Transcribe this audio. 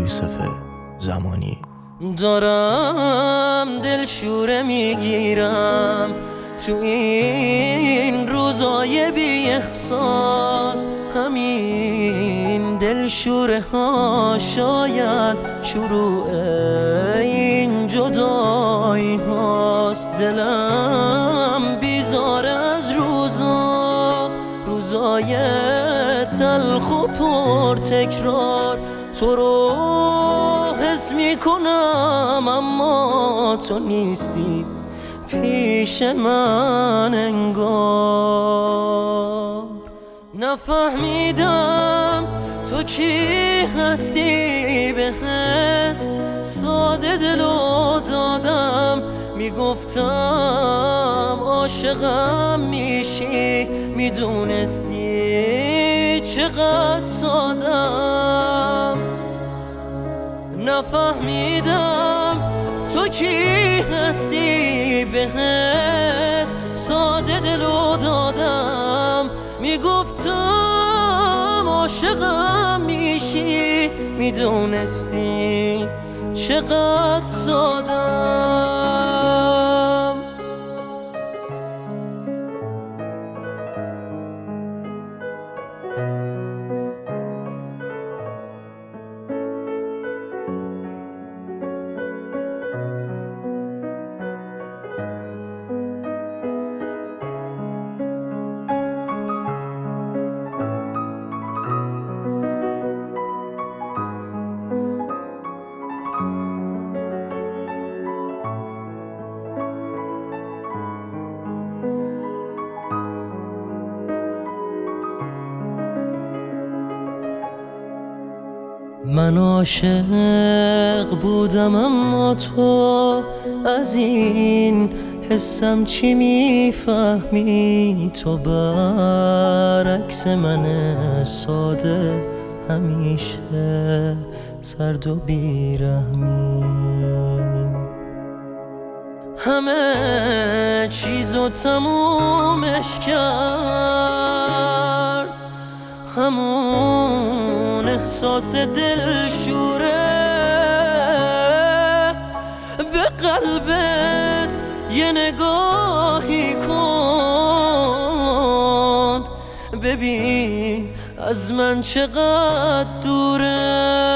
یوسف زمانی. دارم دلشوره میگیرم تو این روزای بی احساس، همین دلشوره ها شاید شروع این جدایی هاست. دلم بیزار از روزای تلخ و پر تکرار. تو رو حس میکنم اما تو نیستی پیش من انگار. نفهمیدم تو کی هستی، بهت ساده دلو دادم. میگفتم عاشقم میشی، میدونستی چقدر سادم. نفهمیدم تو کی هستی، بهت ساده دلو دادم. میگفتم عاشقم میشی، میدونستی چقدر سادم. من عاشق بودم اما تو از این حسم چی میفهمی؟ تو برعکس من ساده همیشه سرد و بیرحمی. همه چیزو تمومش کرد همون احساس دلشوره. به قلبت یه نگاهی کن، ببین از من چقدر دوره.